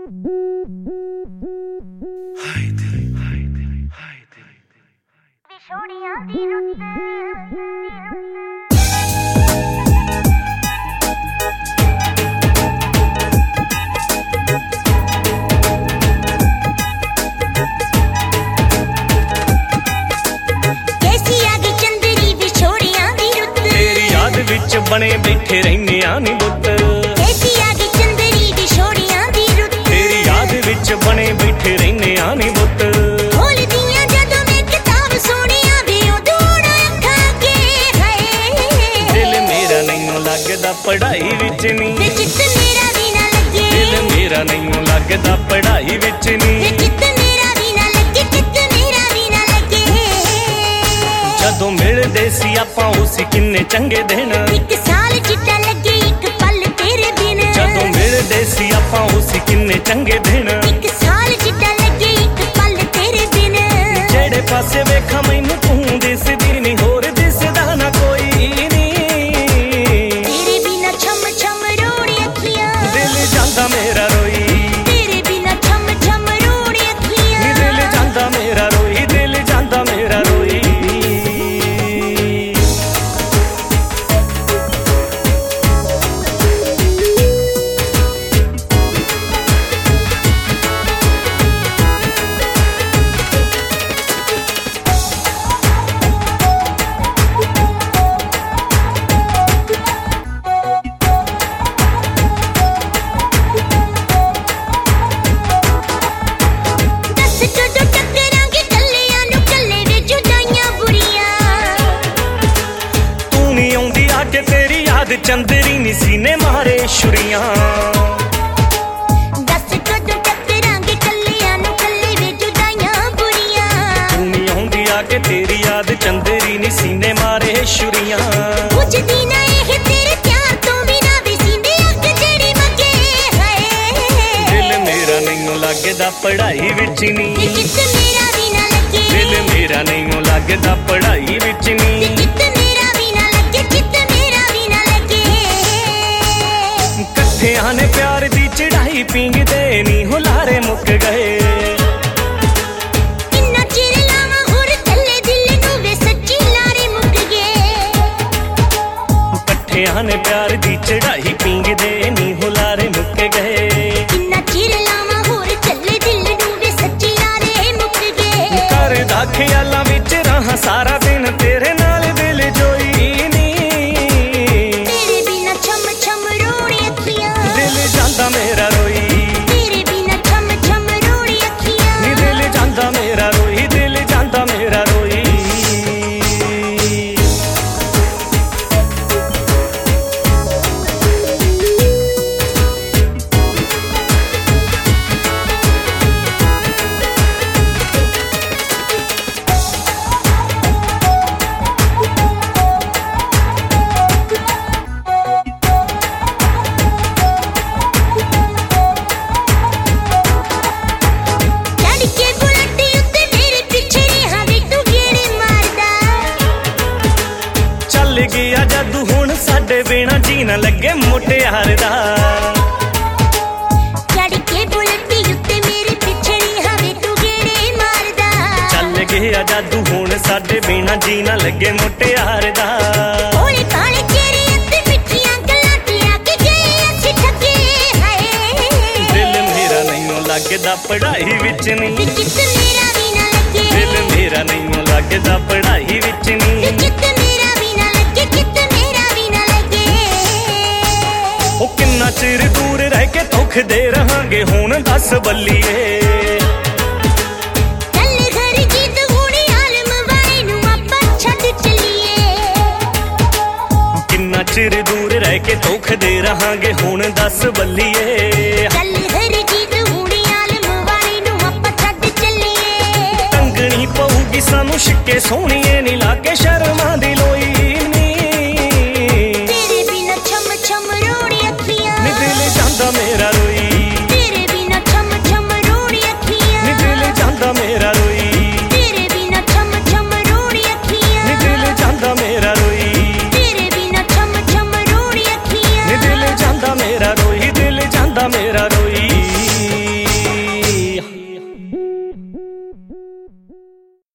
ਵਿਛੋੜਿਆਂ ਦੀ ਰੁੱਤ बने बैठे रहने आनी बुत कैसी आगे चंदरी विछोड़ियां दी रुत तेरी याद विच बने बैठे रहने आनी बुत खोल दियां जदों मैं किताब सोनिया वे उदोड़ अखां के है दिल मेरा नहीं लगदा पढ़ाई विच नी वे चित मेरा भी ना लगे दिल मेरा नहीं लगदा पढ़ाई विच नी वे चित मेरा भी ना लगे चित मेरा भी ना लगे जदों मिलदे सी आपां उसी किन्ने चंगे दिन एक साल चिट्टा लगे एक पल तेरे बिन जदों मिलदे सी आपां उसी किन्ने चंगे दिन एक साल चिट्टा लगे एक पल तेरे बिन जेड़े पासे वेखां मैनूं तूं दिसदी नहीं होर दिसदा ना कोई नी तेरे बिना छम छम रोड़ी अखियां दिल जांदा मेरा रोई तेरे बिना छम छम रोड़ी अखियां दिल जांदा मेरा रोई दिल जांदा मेरा रोई चंदरी नी सीने मारे छुरियां दस कदों टकरांगे कल्लियां नूं कल्ले वे जुदाइयां बुरियां तू नी आउंदी आके तेरी याद चंदरी नी सीने मारे छुरियां बुझदी ना एह तेरे प्यार तो बिना वे सीने अग जेड़ी मगे है दिल मेरा नहीं लगदा पढ़ाई विच नी चित मेरा भी ना लगे दिल मेरा नहीं लगदा पढ़ाई विच नी चित मेरा भी ना लगे चित मेरा भी ना लगे कट्ठियां ने प्यार दी चढ़ाई पींगदे नी हुलारे मुक गए किन्ना चिर लावां होर चले दिल नूं वे सच्ची लारे मुक गए कट्ठियां ने प्यार दी चढ़ाई पींगदे नी हुलारे मुक गए किन्ना चिर लावां होर चले दिल नूं वे सच्ची लारे मुक गए करदा ख्यालां विच रहां सारा दिन तेरे नाल दिल जोई नी तेरे बिना छम छम रोड़ी अखियां दिल जांदा मेरा रोई तेरे बिना छम छम रोड़ी अखियां नी दिल जांदा मेरा रोई दिल जांदा मेरा रोई गया जादू हुण साडे बिना जीना लगे मुटियार दा चढ़ के बुलटी उत्ते मेरे पिछड़ी हवे तू गेड़े मारदा चल गया जादू हुण साडे बिना जीना लगे मुटियार दा ओले काले चेहरे उत्ते मिठियां गल्लां ते आके गए अच्छे ठगे हाय दिल मेरा नहीं लगदा पढ़ाई विच नी चित मेरा भी ना लगे दिल मेरा नहीं लगदा पढ़ाई विच नी चित मेरा भी ना लगे चित मेरा भी ना लगे ओ किन्ना चिर दूर रह के धोखदे रहांगे हुण दस बल्लीए चल घर जीत हुणी आलम वाले नूं आपां छड्ड चलीए किन्ना चिर दूर रह के धोखदे रहांगे हुण दस बल्लीए चल घर जीत हुणी आलम वाले नूं आपां छड्ड चलीए टंगणी पऊगी सानू शिक्के सोहणीए